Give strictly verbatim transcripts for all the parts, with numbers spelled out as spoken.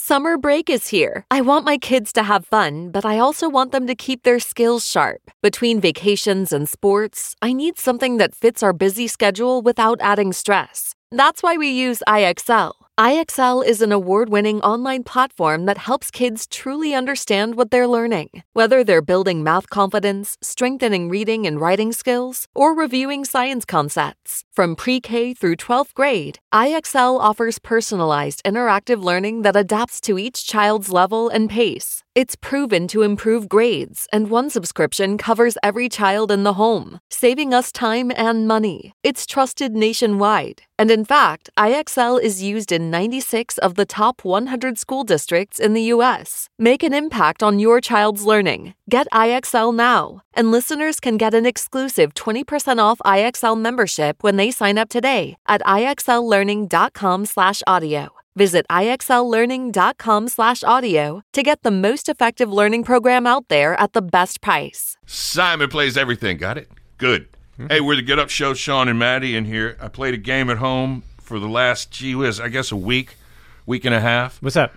Summer break is here. I want my kids to have fun, but I also want them to keep their skills sharp. Between vacations and sports, I need something that fits our busy schedule without adding stress. That's why we use I X L. I X L is an award-winning online platform that helps kids truly understand what they're learning. Whether they're building math confidence, strengthening reading and writing skills, or reviewing science concepts. From pre-K through twelfth grade, I X L offers personalized interactive learning that adapts to each child's level and pace. It's proven to improve grades, and one subscription covers every child in the home, saving us time and money. It's trusted nationwide. And in fact, I X L is used in ninety-six of the top one hundred school districts in the U S. Make an impact on your child's learning. Get I X L now. And listeners can get an exclusive twenty percent off I X L membership when they sign up today at ixllearning.com slash audio. Visit ixllearning.com slash audio to get the most effective learning program out there at the best price. Simon Plays Everything. Got it? Good. Mm-hmm. Hey, we're the Get Up Show, Sean and Maddie in here. I played a game at home for the last, gee whiz, I guess a week, week and a half. What's up?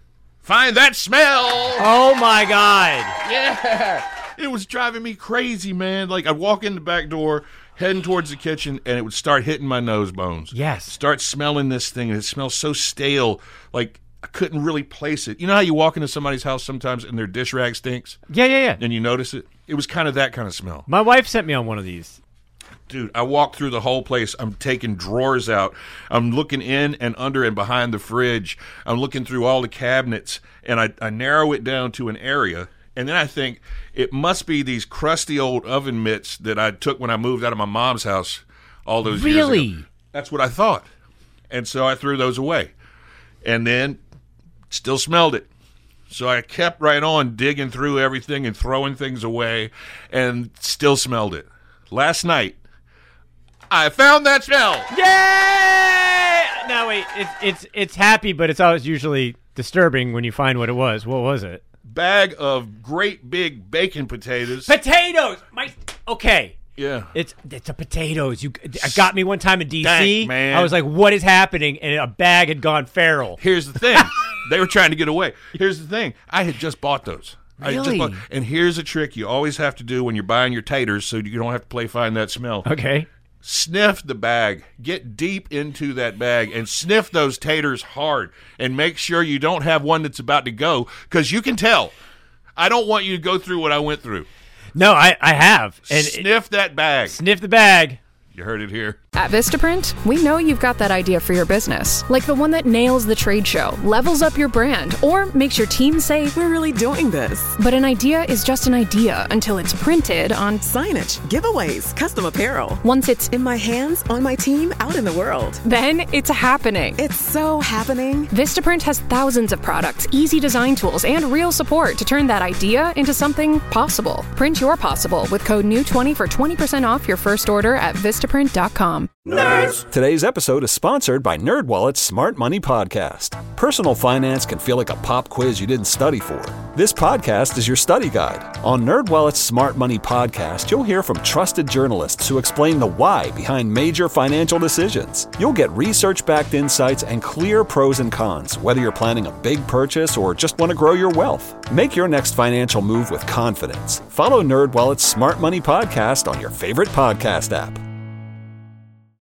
Find that smell! Oh, my God. Yeah! It was driving me crazy, man. Like, I'd walk in the back door, heading towards the kitchen, and it would start hitting my nose bones. Yes. Start smelling this thing, and it smells so stale, like I couldn't really place it. You know how you walk into somebody's house sometimes and their dish rag stinks? Yeah, yeah, yeah. And you notice it? It was kind of that kind of smell. My wife sent me on one of these. Dude, I walked through the whole place. I'm taking drawers out. I'm looking in and under and behind the fridge. I'm looking through all the cabinets, and I, I narrow it down to an area. And then I think it must be these crusty old oven mitts that I took when I moved out of my mom's house all those really? years ago. That's what I thought. And so I threw those away. And then still smelled it. So I kept right on digging through everything and throwing things away and still smelled it. Last night, I found that smell. Yay! No, wait. It's, it's, it's happy, but it's always usually disturbing when you find what it was. What was it? Bag of great big bacon potatoes. Potatoes. My okay. Yeah. It's it's a potatoes. You it got me one time in D C. Dang, man. I was like, "What is happening?" And a bag had gone feral. Here's the thing. They were trying to get away. Here's the thing. I had just bought those. Really? I just bought, and here's a trick you always have to do when you're buying your taters so you don't have to play find that smell. Okay. Sniff the bag. Get deep into that bag and sniff those taters hard and make sure you don't have one that's about to go because you can tell. I don't want you to go through what I went through. No, I, I have. And sniff it, that bag. Sniff the bag. You heard it here. At Vistaprint, we know you've got that idea for your business, like the one that nails the trade show, levels up your brand, or makes your team say, "We're really doing this." But an idea is just an idea until it's printed on signage, giveaways, custom apparel. Once it's in my hands, on my team, out in the world. Then it's happening. It's so happening. Vistaprint has thousands of products, easy design tools, and real support to turn that idea into something possible. Print your possible with code N E W twenty for twenty percent off your first order at Vistaprint dot com. Nerds! Today's episode is sponsored by NerdWallet's Smart Money Podcast. Personal finance can feel like a pop quiz you didn't study for. This podcast is your study guide. On NerdWallet's Smart Money Podcast, you'll hear from trusted journalists who explain the why behind major financial decisions. You'll get research-backed insights and clear pros and cons, whether you're planning a big purchase or just want to grow your wealth. Make your next financial move with confidence. Follow NerdWallet's Smart Money Podcast on your favorite podcast app.